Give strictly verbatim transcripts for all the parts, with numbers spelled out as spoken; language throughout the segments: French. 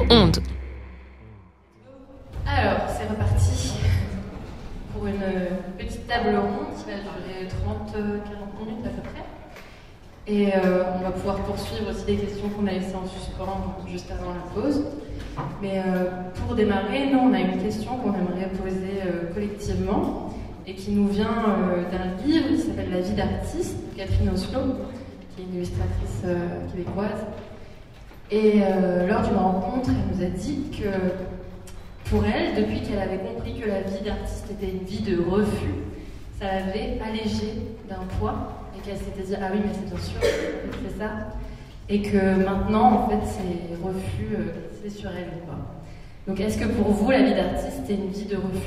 Onde. Alors, c'est reparti pour une petite table ronde qui va durer trente à quarante minutes à peu près. Et euh, on va pouvoir poursuivre aussi des questions qu'on a laissées en suspens juste avant la pause. Mais euh, pour démarrer, nous, on a une question qu'on aimerait poser euh, collectivement et qui nous vient euh, d'un livre qui s'appelle La vie d'artiste, de Catherine Oslo, qui est une illustratrice euh, québécoise. Et euh, lors d'une rencontre, elle nous a dit que pour elle, depuis qu'elle avait compris que la vie d'artiste était une vie de refus, ça l'avait allégée d'un poids et qu'elle s'était dit « Ah oui, mais c'est bien sûr, c'est ça ». Et que maintenant, en fait, ces refus, euh, c'est sur elle ou pas. Donc est-ce que pour vous, la vie d'artiste est une vie de refus ?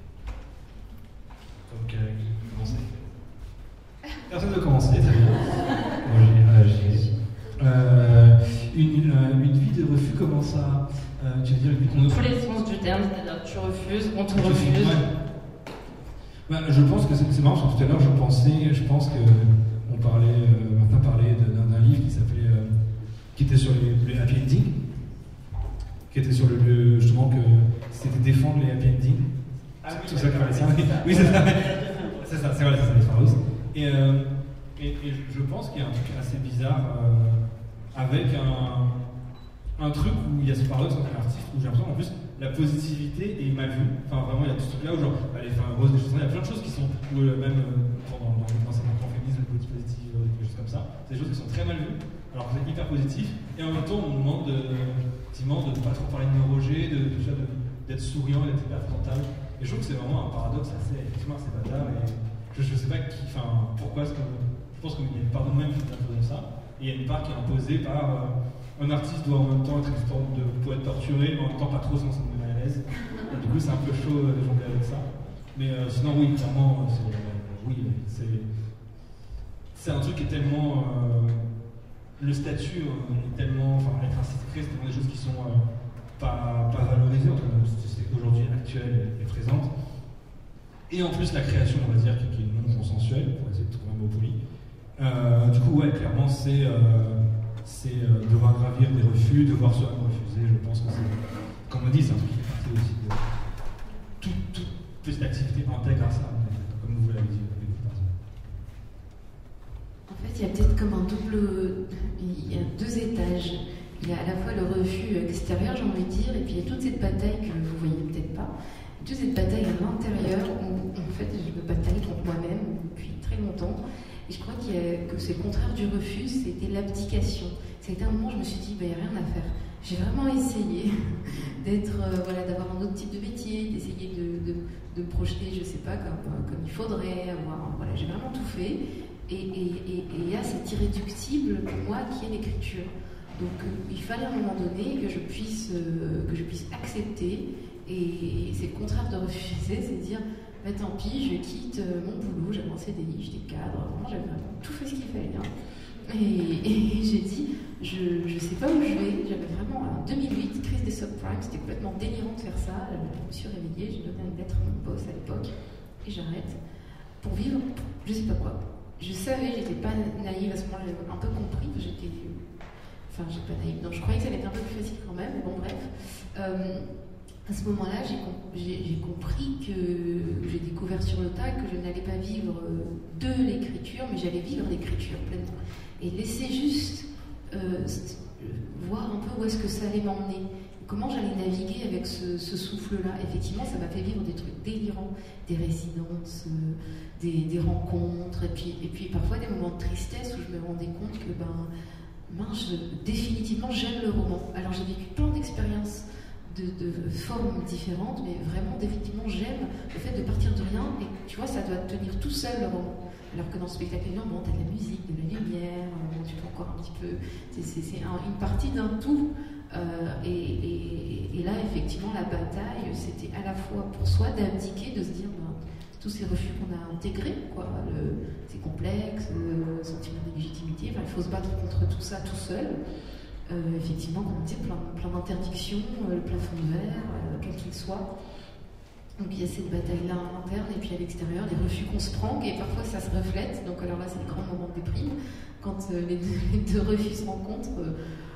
Donc, euh, qui commencer ? Personne ne commencer, très bien. Moi, j'ai réagi. Euh, une, euh, une vie de refus, comment ça euh, tu veux dire une vie qu'on... Tous les sens du terme, c'est-à-dire tu refuses, on te je refuse. Ouais. Bah, je pense que c'est, c'est marrant, parce que tout à l'heure, je pensais, je pense que on parlait, euh, Martin parlait d'un, d'un livre qui s'appelait, euh, qui était sur les, les happy endings, qui était sur le, le justement que c'était défendre les happy endings. Ah oui, tout ça qui parlait ça. Oui, c'est ça. C'est ça, c'est vrai, c'est ça, les Faros. Et, euh, et, et je pense qu'il y a un truc assez bizarre euh, avec un, un truc où il y a ce paradoxe entre l'artiste, où j'ai l'impression en plus la positivité est mal vue. Enfin, vraiment, il y a tout ce truc là où genre, allez, enfin, rose, des choses, il y a plein de choses qui sont, où, euh, même euh, dans, dans, dans ces mouvements féministes, le body positive, euh, des choses comme ça, c'est des choses qui sont très mal vues, alors que c'est hyper positif, et en même temps, on nous demande de, effectivement, de ne pas trop parler de neurologie, de, de, de, d'être souriant, d'être hyper frontal. Et je trouve que c'est vraiment un paradoxe assez, effectivement, assez bâtard, et je ne sais pas qui, enfin, pourquoi est-ce que, je pense qu'il y a une part de nous-mêmes qui est imposée ça, et il y a une part qui est imposée par, euh, un artiste doit en même temps être une forme de poète torturé, mais en même temps pas trop, sinon ça me met mal à l'aise. Et du coup, c'est un peu chaud euh, de jongler avec ça. Mais euh, sinon, oui, clairement, c'est, euh, oui, c'est, c'est un truc qui est tellement. Euh, le statut euh, est tellement. Enfin, être institutrice, c'est tellement des choses qui sont euh, pas, pas valorisées, en tout cas, notre société aujourd'hui actuelle et présente. Et en plus, la création, on va dire, qui, qui est non consensuelle, pour essayer de trouver un mot poli. Euh, du coup, ouais, clairement, c'est. Euh, c'est euh, devoir gravir des refus, devoir se refuser. Je pense que c'est, comme on dit, c'est un truc qui fait partie aussi de toute, toute petite activité intègre à ça, comme vous l'avez dit. En fait, il y a peut-être comme un double. Il y a deux étages. Il y a à la fois le refus extérieur, j'ai envie de dire, et puis il y a toute cette bataille que vous voyez peut-être pas. Toute cette bataille à l'intérieur où, en fait, je me bataille contre moi-même depuis très longtemps. Et je crois qu'il y a, que c'est le contraire du refus, c'était l'abdication. C'était un moment où je me suis dit, il n'y a rien à faire. J'ai vraiment essayé d'être, euh, voilà, d'avoir un autre type de métier, d'essayer de, de, de me projeter, je ne sais pas, comme, comme il faudrait. Avoir, voilà, j'ai vraiment tout fait. Et il y a cet irréductible pour moi qui est l'écriture. Donc euh, il fallait à un moment donné que je puisse, euh, que je puisse accepter. Et c'est le contraire de refuser, c'est dire, bah, tant pis, je quitte euh, mon boulot, j'avais un C D I, j'étais cadre, vraiment j'avais vraiment tout fait ce qu'il fallait. Hein. Et, et j'ai dit, je ne sais pas où je vais, j'avais vraiment en deux mille huit, crise des subprimes, c'était complètement délirant de faire ça. Je me suis réveillée, j'ai donné une lettre à mon boss à l'époque, et j'arrête pour vivre, je sais pas quoi. Je savais, j'étais pas naïve à ce moment-là, j'avais un peu compris que j'étais. Enfin, j'étais pas naïve, donc je croyais que ça allait être un peu plus facile quand même, mais bon, bref. Euh, À ce moment-là, j'ai, j'ai, j'ai compris que j'ai découvert sur le tas que je n'allais pas vivre de l'écriture, mais j'allais vivre l'écriture pleinement. Et laisser juste euh, voir un peu où est-ce que ça allait m'emmener, comment j'allais naviguer avec ce, ce souffle-là. Effectivement, ça m'a fait vivre des trucs délirants, des résidences, euh, des, des rencontres, et puis, et puis parfois des moments de tristesse où je me rendais compte que, ben, mince, définitivement, j'aime le roman. Alors j'ai vécu plein d'expériences De, de formes différentes, mais vraiment, définitivement, j'aime le fait de partir de rien, et tu vois, ça doit tenir tout seul le roman. Alors que dans ce spectacle vivant, bon, t'as de la musique, de la lumière, bon, tu peux encore un petit peu. C'est, c'est, c'est un, une partie d'un tout. Euh, et, et, et là, effectivement, la bataille, c'était à la fois pour soi d'abdiquer, de se dire, ben, tous ces refus qu'on a intégrés, quoi, le, c'est complexe, le sentiment d'illégitimité, enfin, il faut se battre contre tout ça tout seul. Euh, effectivement, comme on dit, plein, plein d'interdictions, euh, le plafond de verre, euh, quel qu'il soit. Donc il y a cette bataille-là à l'interne et puis à l'extérieur, les refus qu'on se prend, et parfois ça se reflète. Donc alors là, c'est le grand moment de déprime. Quand euh, les, deux, les deux refus se rencontrent, euh,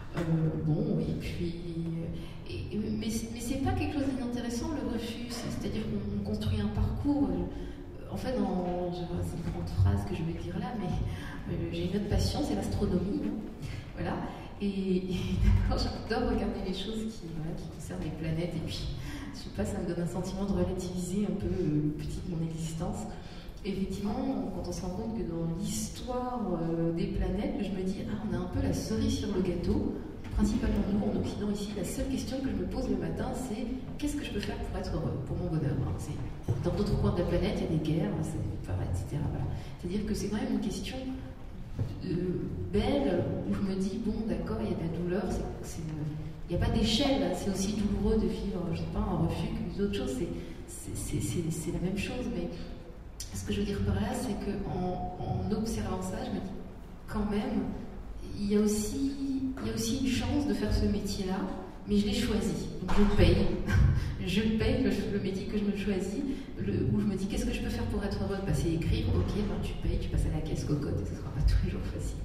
Euh, bon, et puis. Et, mais mais c'est pas quelque chose d'inintéressant le refus, c'est-à-dire qu'on construit un parcours. En fait, dans, c'est une grande phrase que je vais dire là, mais euh, j'ai une autre passion, c'est l'astronomie. Hein. Voilà. Et, et d'abord, j'adore regarder les choses qui, voilà, qui concernent les planètes. Et puis, je sais pas, ça me donne un sentiment de relativiser un peu le petit de mon existence. Et effectivement, quand on se rend compte que dans l'histoire euh, des planètes, je me dis, ah, on a un peu la cerise sur le gâteau. Principalement nous, en Occident, ici, la seule question que je me pose le matin, c'est qu'est-ce que je peux faire pour être heureux, pour mon bonheur. C'est, dans d'autres coins de la planète, il y a des guerres, c'est, et cetera. Voilà. C'est-à-dire que c'est quand même une question euh, belle, où je me dis, bon, d'accord, il y a de la douleur, c'est, c'est, il n'y a pas d'échelle, c'est aussi douloureux de vivre, je sais pas, un refus que d'autres choses, c'est, c'est, c'est, c'est, c'est la même chose, mais ce que je veux dire par là, c'est qu'en en observant ça, je me dis, quand même, il y a aussi, il y a aussi une chance de faire ce métier-là, mais je l'ai choisi, donc je paye. Je paye le, le métier que je me choisis, le, où je me dis qu'est-ce que je peux faire pour être heureux, bah, c'est écrire, ok, ben, tu payes, tu passes à la caisse cocotte, et ce ne sera pas tous les jours facile.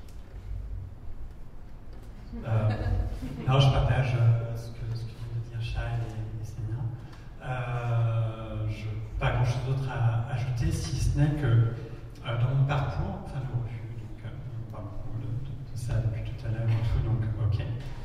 Euh, alors je partage euh, ce, que, ce que vient de dire Shai et, et Senia. Euh, je n'ai pas grand-chose d'autre à ajouter, si ce n'est que euh, dans mon parcours, enfin le refus, donc euh, on parle beaucoup de, de, de ça depuis tout à l'heure et tout, donc ok.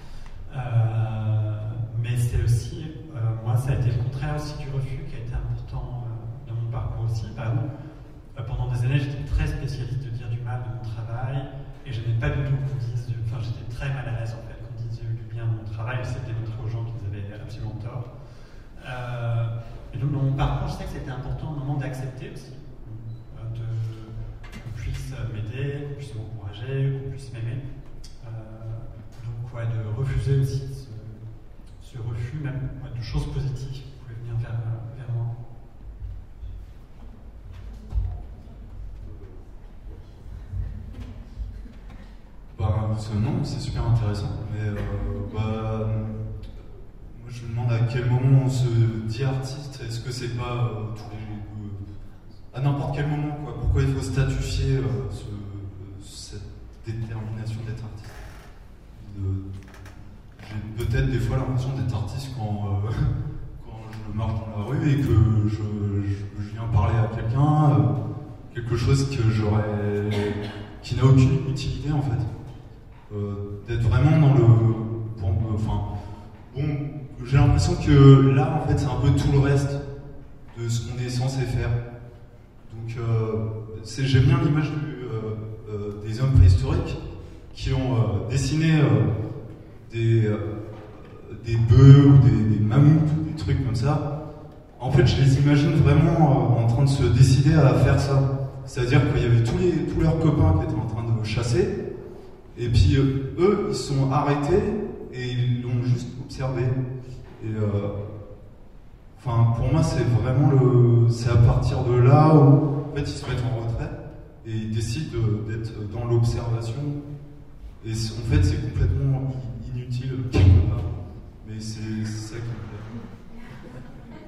Euh, mais c'est aussi, euh, moi ça a été le contraire aussi du refus qui a été important euh, dans mon parcours aussi. Par exemple, euh, pendant des années j'étais très spécialiste de dire du mal de mon travail et je n'aimais pas du tout qu'on dise, du... enfin j'étais très mal à l'aise en fait qu'on dise du bien de mon travail, j'essayais de démontrer aux gens qu'ils avaient absolument tort. Euh, et donc dans mon parcours je sais que c'était important un moment d'accepter aussi, euh, de, qu'on puisse m'aider, qu'on puisse m'encourager, qu'on puisse m'aimer. Euh, donc ouais, de refuser aussi ce, ce refus, même ouais, de choses positives qui pouvaient venir vers, vers moi. Bah, non, c'est super intéressant, mais euh, bah, moi je me demande à quel moment on se dit artiste. Est-ce que c'est pas euh, tous les euh, à n'importe quel moment quoi? Pourquoi il faut statifier euh, ce, cette détermination d'être artiste? De, j'ai peut-être des fois l'impression d'être artiste quand, euh, quand je marche dans la rue et que je, je, je viens parler à quelqu'un, euh, quelque chose que j'aurais, qui n'a aucune utilité en fait. Euh, d'être vraiment dans le, pour, euh, enfin, bon, j'ai l'impression que là en fait c'est un peu tout le reste de ce qu'on est censé faire. Donc euh, c'est, j'aime bien l'image du, euh, euh, des hommes préhistoriques qui ont euh, dessiné euh, des, euh, des bœufs ou des, des mammouths ou des trucs comme ça. En fait, je les imagine vraiment euh, en train de se décider à faire ça. C'est-à-dire qu'il y avait tous, les, tous leurs copains qui étaient en train de chasser, et puis euh, eux, ils se sont arrêtés et ils l'ont juste observé. Et euh, enfin, pour moi, c'est vraiment le, c'est à partir de là où en fait, ils se mettent en retrait et ils décident d'être dans l'observation. Et en fait, c'est complètement inutile quelque part. Mais c'est, c'est ça qui me plaît.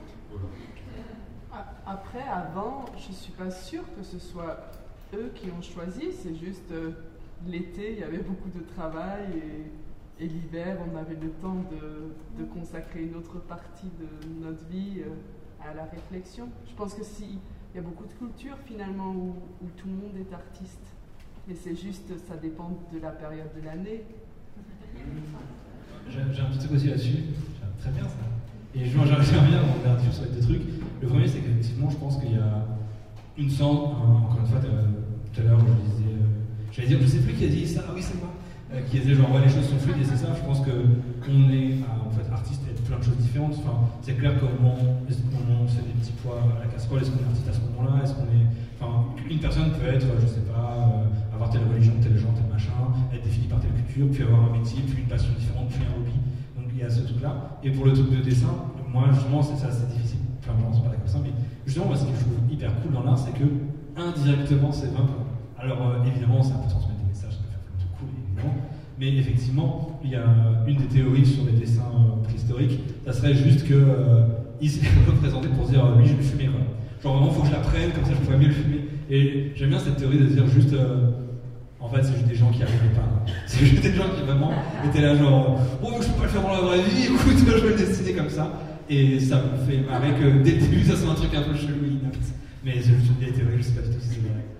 Voilà. Après, avant, je ne suis pas sûre que ce soit eux qui ont choisi. C'est juste euh, l'été, il y avait beaucoup de travail. Et, et l'hiver, on avait le temps de, de consacrer une autre partie de notre vie euh, à la réflexion. Je pense que si, il y a beaucoup de cultures finalement où, où tout le monde est artiste. Et c'est juste, ça dépend de la période de l'année. J'ai, j'ai un petit truc aussi là-dessus. Très bien ça. Et je j'aimerais bien regarder sur les deux trucs. Le premier, c'est qu'effectivement, je pense qu'il y a une sorte, euh, encore une fois, tout à l'heure, je disais, euh, j'allais dire, je sais plus qui a dit ça, ah oui, c'est moi, euh, qui a dit genre, ouais, les choses sont fluides, et c'est ça, je pense qu'on est, euh, en fait, artiste et plein de choses différentes. Enfin, c'est clair qu'au moment où on fait des petits pois à la casserole, est-ce qu'on est artiste à ce moment-là? Est-ce qu'on est. Enfin, une personne peut être, je sais pas, euh, avoir telle religion, tel genre, tel machin, être définie par telle culture, puis avoir un métier, puis une passion différente, puis un hobby. Donc il y a ce truc-là. Et pour le truc de dessin, moi justement, c'est ça, c'est difficile. Enfin, non, c'est pas comme ça, mais justement, moi, ce que je trouve hyper cool dans l'art, c'est que indirectement, c'est vrai. Alors euh, évidemment, ça peut transmettre des messages, ça peut faire plein de trucs cool, évidemment. Mais effectivement, il y a une des théories sur les dessins euh, préhistoriques, ça serait juste que euh, il s'est représenté pour dire, lui, je vais fumer, quoi. Genre vraiment, il faut que je l'apprenne, comme ça je pourrais mieux le fumer. Et j'aime bien cette théorie de dire juste, euh, En fait, c'est juste des gens qui arrivaient pas. Quoi. C'est juste des gens qui vraiment étaient là, genre, oh, je peux pas le faire dans la vraie vie, écoute, je vais le dessiner comme ça. Et ça me fait marrer que dès le début, ça soit un truc un peu chelou, inapte. Mais c'est juste des théories, je sais pas du tout si c'est vrai.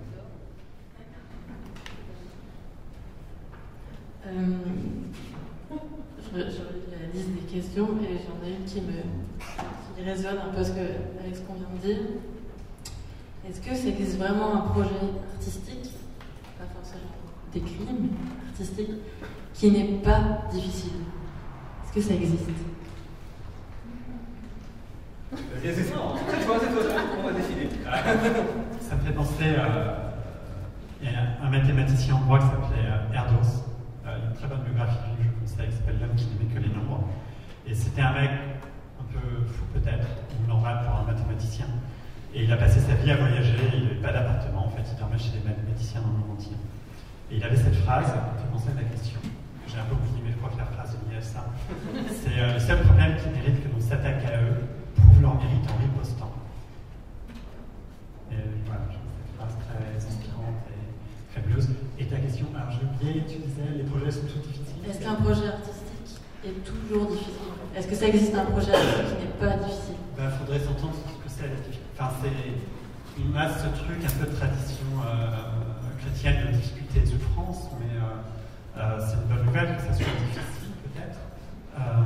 Euh, je, je relis la liste des questions et j'en ai une qui me qui résonne un peu avec ce qu'on vient de dire. Est-ce que ça existe vraiment un projet artistique, pas forcément d'écrit, mais artistique, qui n'est pas difficile? Est-ce que ça existe? C'est ça, c'est toi, c'est toi, on va décider. Ça me fait penser à il y a un mathématicien hongrois qui s'appelait Erdős. Il y a une très bonne biographie de lui, je conseille, qui s'appelle L'homme qui n'aimait que les nombres. Et c'était un mec un peu fou peut-être, ou normal pour un mathématicien. Et il a passé sa vie à voyager, il n'avait pas d'appartement, en fait, il dormait chez des mathématiciens dans le monde entier. Et il avait cette phrase, qui fait penser à la question. J'ai un peu oublié, mais je crois que la phrase est liée à ça. C'est euh, le seul problème qui mérite que l'on s'attaque à eux, prouve leur mérite en ripostant. Et voilà, je trouve cette phrase très inspirante et fabuleuse. Et ta question, alors j'ai oublié, tu disais, les projets sont tous difficiles. Est-ce qu'un projet artistique est toujours difficile? Est-ce que ça existe un projet artistique qui n'est pas difficile? Il bah, faudrait s'entendre sur ce que c'est la difficulté. Enfin, c'est, on a ce truc un peu de tradition euh, chrétienne de difficulté et de souffrance, mais euh, euh, c'est une bonne nouvelle que ça soit difficile, peut-être. Euh,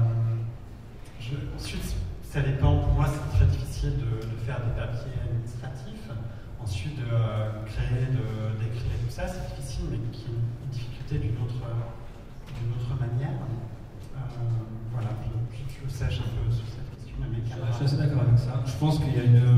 je, ensuite, ça dépend. Pour moi, c'est très difficile de, de faire des papiers administratifs. Ensuite, de euh, créer, de, d'écrire et tout ça, c'est difficile, mais qui est une difficulté d'une autre, d'une autre manière. Euh, voilà, je, je, je sèche un peu sur cette question. Mais je, je suis assez d'accord avec ça. Je pense qu'il y a une.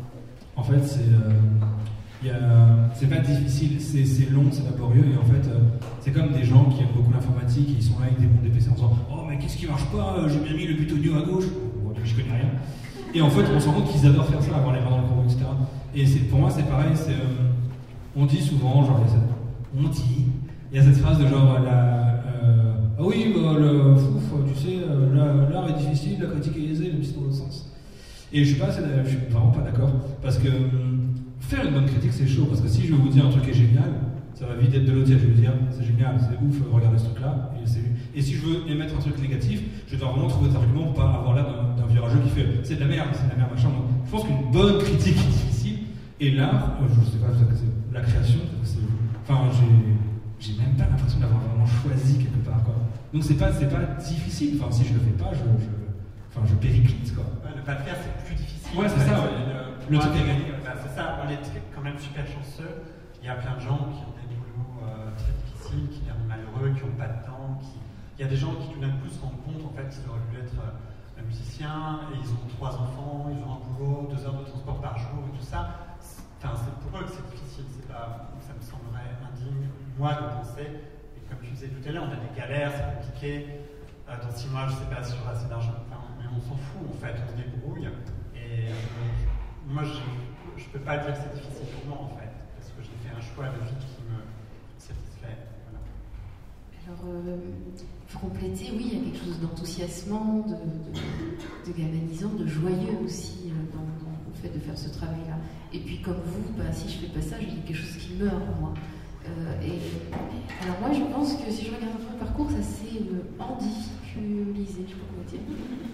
En fait, c'est. Euh, il y a, c'est pas difficile, c'est, c'est long, c'est laborieux, et en fait, euh, c'est comme des gens qui aiment beaucoup l'informatique, et ils sont là avec des mondes des P C en disant oh, mais qu'est-ce qui marche pas? J'ai bien mis le butonio à gauche. Bon, je connais rien. Et en fait, on se rend compte qu'ils adorent faire ça, avoir les mains dans le cambouis, et cetera. Et c'est, pour moi, c'est pareil, c'est, euh, on dit souvent, genre, on dit, il y a cette phrase de genre, la, euh, ah oui, bah, le fouf, tu sais, euh, l'art est difficile, la critique est aisée, même si c'est dans l'autre sens. Et je suis pas, je suis vraiment pas d'accord, parce que euh, faire une bonne critique, c'est chaud, parce que si je veux vous dire un truc est génial, ça va vite être de l'autre, je vais vous dire, c'est génial, c'est ouf, regardez ce truc-là, et, c'est, et si je veux émettre un truc négatif, je dois vraiment trouver des arguments pour pas avoir l'air d'un, d'un vieux rageux qui fait, c'est de la merde, c'est de la merde, machin. Donc, je pense qu'une bonne critique est difficile. Et l'art, euh, je sais pas, peut-être que c'est la création, peut-être que c'est. Enfin, j'ai, j'ai même pas l'impression d'avoir vraiment choisi quelque part, quoi. Donc c'est pas, c'est pas difficile. Enfin, si je le fais pas, je, je, enfin, je périclite, quoi. Ouais, ne pas le faire, c'est plus difficile. Ouais, c'est ça. Ouais. Le, le truc est gagné. Bah, c'est ça. On est quand même super chanceux. Il y a plein de gens qui ont des boulots euh, très difficiles, qui sont malheureux, qui n'ont pas de temps. Qui... Il y a des gens qui tout d'un coup se rendent compte, en fait, qu'ils auraient dû être euh, musiciens et ils ont trois enfants, ils ont un boulot, deux heures de transport par jour et tout ça. Enfin, c'est pour eux que c'est difficile, c'est pas, ça me semblerait indigne, moi, de penser, et comme tu disais tout à l'heure, on a des galères, c'est compliqué, euh, dans six mois, je sais pas, sur assez d'argent, enfin, mais on s'en fout, en fait, on se débrouille, et euh, moi, je, je peux pas dire que c'est difficile pour moi, en fait, parce que j'ai fait un choix de vie qui me satisfait, voilà. Alors, euh, pour compléter, oui, il y a quelque chose d'enthousiasmant, de, de, de galvanisant, de joyeux aussi euh, dans, dans le fait de faire ce travail-là. Et puis comme vous, bah, si je fais pas ça, j'ai quelque chose qui meurt en moi. Euh, et, alors moi, je pense que si je regarde un peu le parcours, ça s'est euh, endifficulisé, je sais pas comment dire.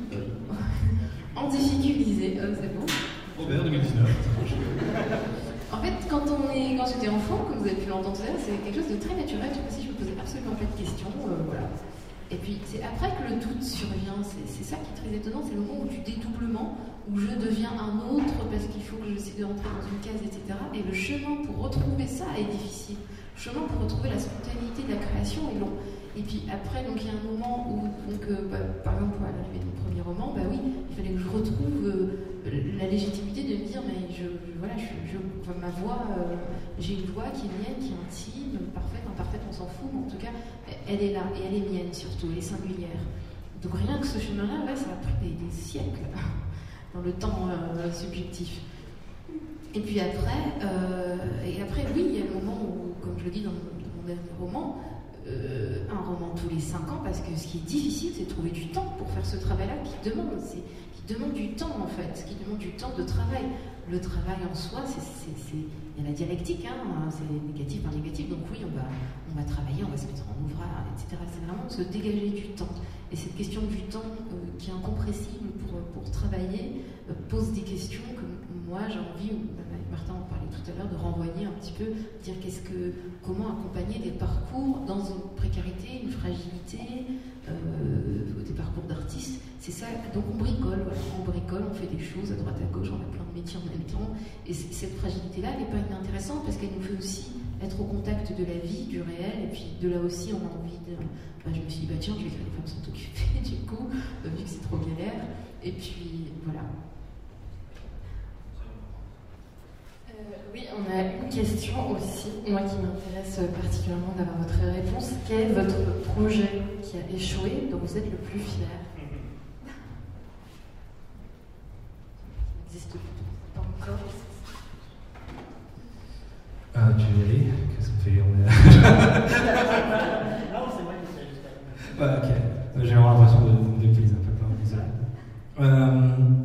Euh, endifficulisé, euh, c'est bon. Robert deux mille dix-neuf. En fait, quand, on est, quand j'étais enfant, comme vous avez pu l'entendre tout à l'heure, c'est quelque chose de très naturel. Je sais pas si je me posais absolument pas de questions, euh, voilà. Et puis c'est après que le doute survient, c'est, c'est ça qui est très étonnant, c'est le moment où du dédoublement, où je deviens un autre parce qu'il faut que j'essaie de rentrer dans une case, et cetera. Et le chemin pour retrouver ça est difficile. Le chemin pour retrouver la spontanéité de la création est long. Et puis après, donc il y a un moment où, donc, euh, bah, par exemple, à l'arrivée de mon premier roman, bah oui, il fallait que je retrouve euh, la légitimité de me dire, mais je, je voilà, je, je, enfin, ma voix, euh, j'ai une voix qui est mienne, qui est intime, parfaite, imparfaite, on s'en fout, mais en tout cas, elle est là, et elle est mienne surtout, elle est singulière. Donc rien que ce chemin-là, ouais, ça a pris des, des siècles dans le temps euh, subjectif. Et puis après, euh, et après, oui, il y a le moment où, comme je le dis dans mon, dans mon dernier roman, Euh, un roman tous les cinq ans, parce que ce qui est difficile, c'est de trouver du temps pour faire ce travail-là qui demande, c'est, qui demande du temps en fait, qui demande du temps de travail. le travail en soi, c'est, c'est, c'est, il y a la dialectique, hein, c'est négatif par négatif, donc oui, on va, on va travailler, on va se mettre en ouvrage, et cetera. C'est vraiment se dégager du temps. Et cette question du temps euh, qui est incompressible pour, pour travailler euh, pose des questions que moi j'ai envie, avec Martin en parlait tout à l'heure, de renvoyer un petit peu, dire qu'est-ce que, comment accompagner des parcours dans une précarité, une fragilité, euh, des parcours d'artistes. C'est ça, donc on bricole, voilà, on bricole, on fait des choses à droite à gauche, on a plein de métiers en même temps. Et c- cette fragilité-là, elle n'est pas inintéressante parce qu'elle nous fait aussi être au contact de la vie, du réel, et puis de là aussi on a envie de... Bah, je me suis dit, bah tiens, je vais écrire des femmes sans t'occuper, du coup, euh, vu que c'est trop galère. Et puis, voilà. Euh, oui, on a une question aussi, moi qui m'intéresse particulièrement d'avoir votre réponse. Quel est votre projet qui a échoué, dont vous êtes le plus fier? Ça n'existe pas encore. Euh, tu veux y aller? Qu'est-ce qu'on fait? On est... Non, c'est moi qui sais jusqu'à Ouais, ok. J'ai vraiment l'impression de me dépliser un peu. Désolé. Euh,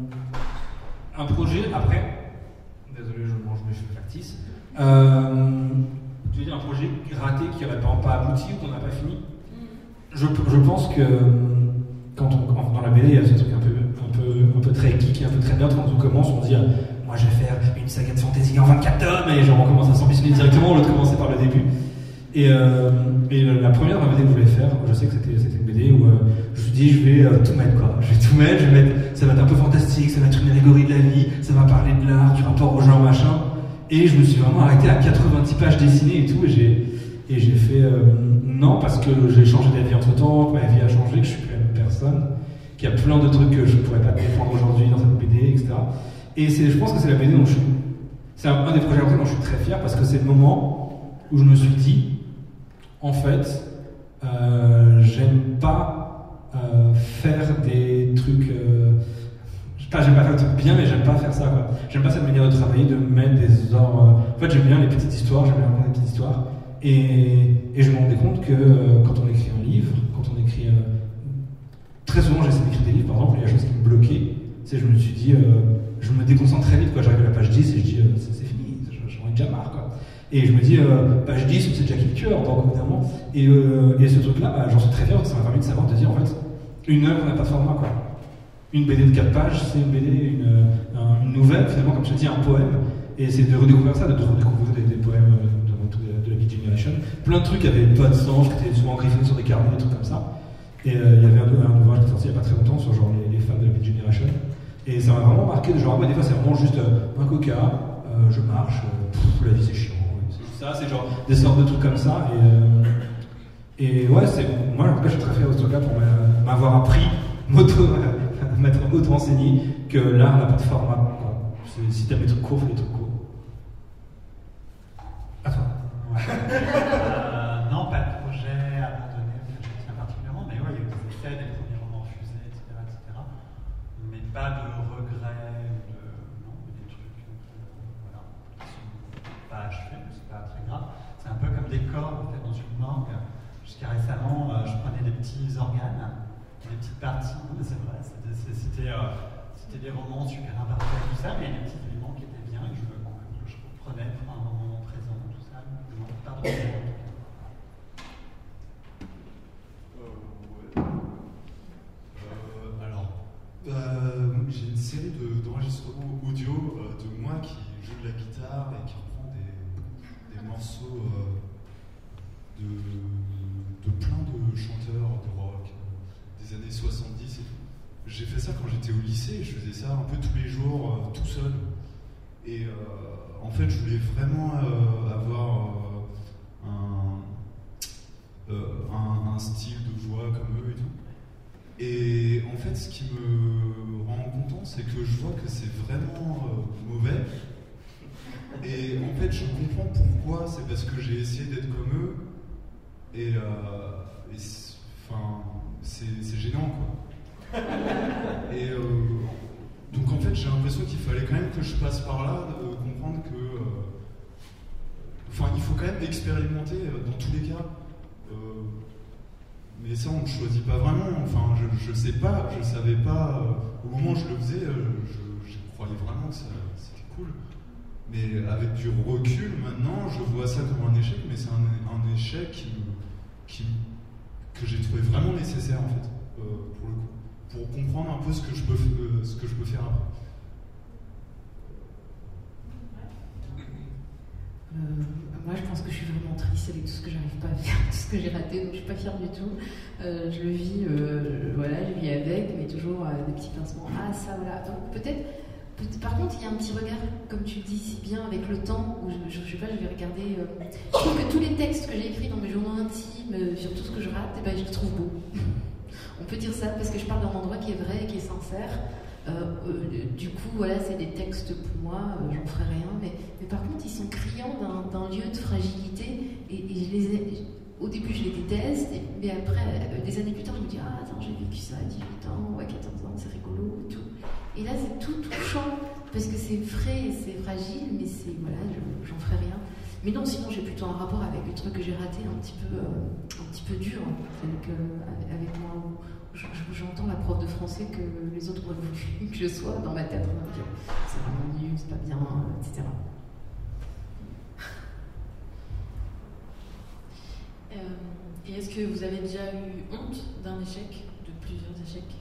un projet, après, désolé, je mange mes cheveux factices. Euh, tu veux dire un projet raté qui n'aurait pas, pas abouti ou qu'on n'a pas fini? je, je pense que quand on, dans la B D, il y a ce truc un peu, un peu, un peu très geek, un peu très nerd. Quand on commence, on dit euh, moi je vais faire une saga de fantasy en vingt-quatre tomes, et genre on commence à s'ambitionner directement, l'autre commençait par le début. Et, euh, et la première B D que je voulais faire, je sais que c'était, c'était une B D où euh, je me suis dit je vais euh, tout mettre quoi. Je vais tout mettre, je vais mettre, ça va être un peu fantastique, ça va être une allégorie de la vie, ça va parler de l'art, du rapport au genre machin. Et je me suis vraiment arrêté à quatre-vingt-dix pages dessinées et tout, et j'ai, et j'ai fait euh, non, parce que j'ai changé d'avis entre temps, que ma vie a changé, que je suis plus la même personne, qu'il y a plein de trucs que je ne pourrais pas défendre aujourd'hui dans cette B D, et cetera. Et c'est, je pense que c'est la B D dont je suis, c'est un, un des projets dont je suis très fier, parce que c'est le moment où je me suis dit en fait, euh, j'aime pas euh, faire des trucs. Euh, pas, j'aime pas faire des trucs bien, mais j'aime pas faire ça, quoi. J'aime pas cette manière de travailler, de mettre des ordres. Euh, en fait, j'aime bien les petites histoires, j'aime bien raconter des petites histoires. Et, et je me rendais compte que euh, quand on écrit un livre, quand on écrit. Euh, très souvent, j'essaie d'écrire des livres, par exemple, il y a des choses qui me bloquaient. C'est, je me suis dit, euh, je me déconcentre très vite, quoi. J'arrive à la page dix et je dis, euh, c'est, c'est fini, j'en ai déjà marre, quoi. Et je me dis, euh, page dix, c'est Jackie le tueur, donc évidemment. Et, euh, et ce truc-là, bah, j'en suis très fier, ça m'a permis de savoir, de dire, en fait, une œuvre n'a pas de format, quoi. Une B D de quatre pages, c'est une B D, une, un, une nouvelle, finalement, comme je te dis, un poème. Et c'est de redécouvrir ça, de redécouvrir des, des poèmes de, de, de la Beat Generation. Plein de trucs qui n'avaient pas de sens, qui étaient souvent griffés sur des carnets, des trucs comme ça. Et il euh, y avait un, un ouvrage qui est sorti il n'y a pas très longtemps sur genre les, les femmes de la Beat Generation. Et ça m'a vraiment marqué, de genre, ouais, des fois, c'est vraiment juste euh, un coca, euh, je marche, euh, pff, la vie c'est chiant. Ça, c'est genre des sortes de trucs comme ça. Et, euh, et ouais, c'est, moi, en tout cas, je suis très fier de ce truc-là pour m'avoir appris, m'auto, m'être auto-enseigné que l'art n'a pas de format. Quoi. C'est, si t'aimes les trucs courts, fais les trucs courts. À toi. Ouais. euh, non, pas de projet abandonné, je tiens particulièrement, mais ouais, il y a eu des essais, des premiers romans fusés, et cetera, et cetera. Mais pas de regrets, de, non, des trucs voilà, qui sont pas achevés. Très grave. C'est un peu comme des corps en fait, dans une morgue. Jusqu'à récemment, euh, je prenais des petits organes, des petites parties, c'est vrai, c'était, c'était, euh, c'était des romans super imparfaits, tout ça, mais il y a des petits éléments qui étaient bien et que je, que je reprenais pour un moment présent, tout ça. Non, pas de problème. Euh, ouais. euh, alors, euh, j'ai une série de, d'enregistrements audio euh, de moi qui joue de la guitare et qui morceaux euh, de, de plein de chanteurs de rock euh, des années soixante-dix et tout. J'ai fait ça quand j'étais au lycée, je faisais ça un peu tous les jours, euh, tout seul. Et euh, en fait, je voulais vraiment euh, avoir euh, un, euh, un, un style de voix comme eux et tout. Et en fait, ce qui me rend content, c'est que je vois que c'est vraiment euh, mauvais. Et en fait, je comprends pourquoi, c'est parce que j'ai essayé d'être comme eux, et, euh, et c'est, enfin, c'est, c'est gênant, quoi. Et euh, donc en fait, j'ai l'impression qu'il fallait quand même que je passe par là, de comprendre que, euh, enfin, il faut quand même expérimenter dans tous les cas. Euh, mais ça, on ne choisit pas vraiment. Enfin, je, je sais pas, je savais pas. Euh, au moment où je le faisais, euh, je, je croyais vraiment que ça, c'était cool. Mais avec du recul, maintenant, je vois ça comme un échec, mais c'est un, un échec qui, qui, que j'ai trouvé vraiment nécessaire, en fait, euh, pour le coup, pour comprendre un peu ce que je peux, euh, ce que je peux faire après. Euh, moi, je pense que je suis vraiment triste avec tout ce que j'arrive pas à faire, tout ce que j'ai raté, donc je suis pas fière du tout. Euh, je le vis, euh, voilà, je vis avec, mais toujours euh, des petits pincements. Ah, ça, voilà. Donc peut-être, peut par contre, il y a un petit regard, comme tu le dis si bien, avec le temps, où je, je, je sais pas, je vais regarder. Euh, je trouve que tous les textes que j'ai écrits dans mes journaux intimes, euh, sur tout ce que je rate, eh ben, je les trouve beaux. On peut dire ça parce que je parle d'un endroit qui est vrai et qui est sincère. Euh, euh, du coup, voilà, c'est des textes pour moi, euh, j'en ferai rien, mais, mais par contre, ils sont criants d'un lieu de fragilité, et, et je les ai, au début, je les déteste, et, mais après, euh, des années plus tard, je me dis, ah, attends, j'ai vécu ça à dix-huit ans, ou à quatorze ans, c'est rigolo, et tout. Et là, c'est tout touchant, parce que c'est frais, c'est fragile, mais c'est, voilà, j'en ferai rien. Mais non, sinon, j'ai plutôt un rapport avec le truc que j'ai raté, un petit peu, euh, un petit peu dur, avec, euh, avec moi. J'entends la prof de français que les autres auraient voulu que je sois dans ma tête. C'est vraiment nul, c'est pas bien, et cetera. Euh, et est-ce que vous avez déjà eu honte d'un échec, de plusieurs échecs?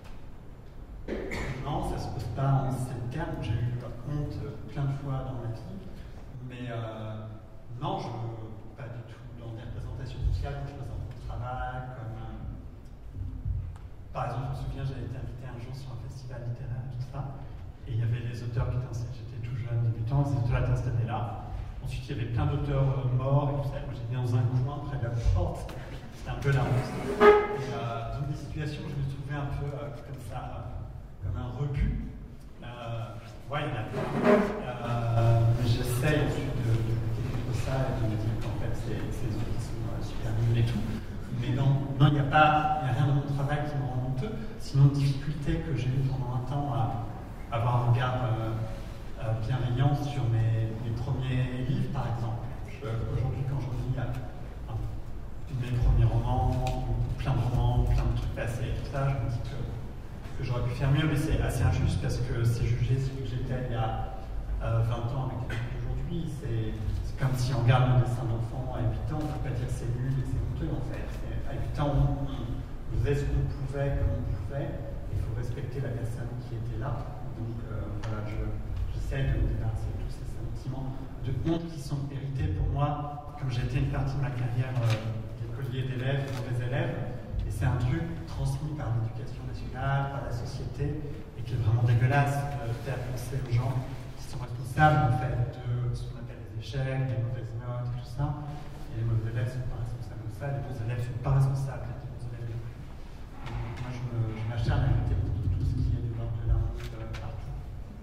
Non, ça se pose pas en ces termes. J'ai eu honte plein de fois dans ma vie, mais euh, non, je pas du tout dans des représentations sociales où je présente mon travail comme. Euh, Par exemple, je me souviens, j'avais été invité un jour sur un festival littéraire et tout ça, et il y avait des auteurs qui étaient installés, j'étais tout jeune, débutant, ces auteurs étaient installés là. Ensuite, il y avait plein d'auteurs euh, morts et tout ça, moi j'étais dans un coin près de la porte, c'était un peu la honte. Et euh, dans des situations où je me trouvais un peu euh, comme ça, euh, comme un rebut. Euh, ouais, il y en a plein. Euh, mais j'essaye ensuite de, de lutter contre ça et de me dire qu'en fait, c'est les autres qui sont euh, super nuls et tout. Mais non, il n'y a, a rien dans mon travail qui me rend honteux. Sinon, une difficulté que j'ai eue pendant un temps à avoir un regard euh, euh, bienveillant sur mes, mes premiers livres, par exemple. Aujourd'hui, quand je lis euh, mes premiers romans, plein de romans, plein de trucs passés et tout ça, je me dis que, que j'aurais pu faire mieux, mais c'est assez injuste parce que c'est jugé celui que j'étais il y a euh, vingt ans avec celui d'aujourd'hui. C'est comme si on regarde un dessin d'enfant à huit ans, on ne peut pas dire que c'est nul et c'est honteux en fait. À huit ans, on, on faisait ce qu'on pouvait, comme on pouvait. Il faut respecter la personne qui était là. Donc euh, voilà, j'essaie de me débarrasser de tous ces sentiments de honte qui sont hérités pour moi, comme j'ai été une partie de ma carrière euh, d'écolier d'élèves, de mauvais élèves. Et c'est un truc transmis par l'éducation nationale, par la société, et qui est vraiment dégueulasse de faire penser aux gens qui sont responsables en fait de ce qu'on appelle les échecs, des mauvaises notes et tout ça. Et les mauvais élèves sont pas responsables de ça, les bons élèves sont pas responsables des bons élèves. Donc, moi, je, me, je m'acharne à lutter contre tout ce qui est de l'ordre de la honte partout.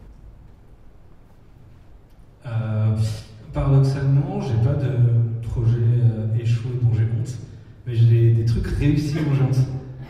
Euh, paradoxalement, j'ai pas de projet euh, échoué dont j'ai honte, mais j'ai des, des trucs réussis dont j'ai honte.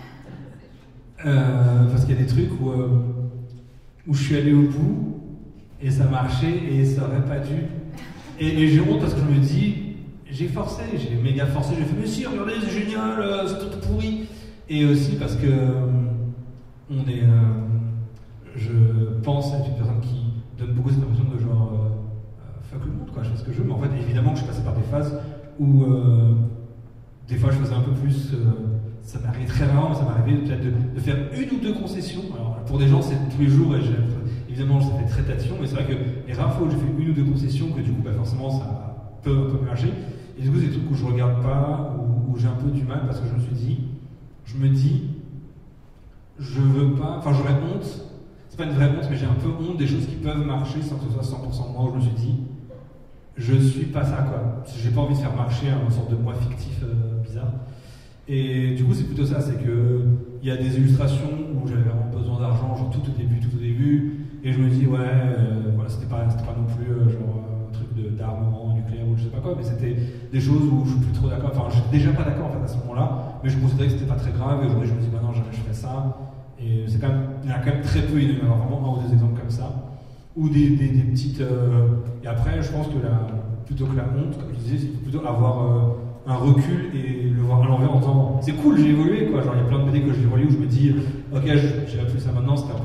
Euh, parce qu'il y a des trucs où, euh, où je suis allé au bout et ça marchait et ça aurait pas dû. Et, et j'ai honte parce que je me dis, j'ai forcé, j'ai méga forcé, j'ai fait mais si, regardez, c'est génial, euh, c'est tout pourri. Et aussi parce que euh, on est, euh, je pense être une personne qui donne beaucoup cette impression de genre euh, fuck le monde, quoi, je fais ce que je veux. Mais en fait, évidemment que je passais par des phases où euh, des fois je faisais un peu plus. Euh, ça m'arrivait très rarement, mais ça m'arrivait peut-être de, de faire une ou deux concessions. Alors pour des gens, c'est tous les jours et j'ai, évidemment ça fait très tatillon, mais c'est vrai que les rares fois où j'ai fait une ou deux concessions, que du coup bah, forcément ça peut un peu marcher. Et du coup, c'est des trucs où je regarde pas, où, où j'ai un peu du mal parce que je me suis dit, je me dis, je veux pas, enfin j'aurais honte, c'est pas une vraie honte, mais j'ai un peu honte des choses qui peuvent marcher sans que ce soit cent pour cent moi, où je me suis dit, je suis pas ça quoi. J'ai pas envie de faire marcher une sorte de moi fictif euh, bizarre. Et du coup, c'est plutôt ça, c'est que il y a des illustrations où j'avais vraiment besoin d'argent, genre tout au début, tout au début, et je me dis, ouais, euh, voilà, c'était pas, c'était pas non plus euh, genre un truc de, d'armement nucléaire ou je sais pas quoi, mais c'était des choses où je suis plus trop d'accord, enfin, j'étais déjà pas d'accord en fait à ce moment-là, mais je considérais que c'était pas très grave, et aujourd'hui, je me dis, bah non, jamais je fais ça, et c'est quand même, il y en a quand même très peu, il y en a vraiment un ou deux exemples comme ça, ou des, des, des petites, euh, et après, je pense que la, plutôt que la honte, comme je disais, c'est plutôt avoir euh, un recul et le voir à l'envers en disant c'est cool, j'ai évolué quoi. Genre il y a plein de B D que j'ai relu où je me dis ok, j'irai plus ça maintenant, c'était un peu maladroit.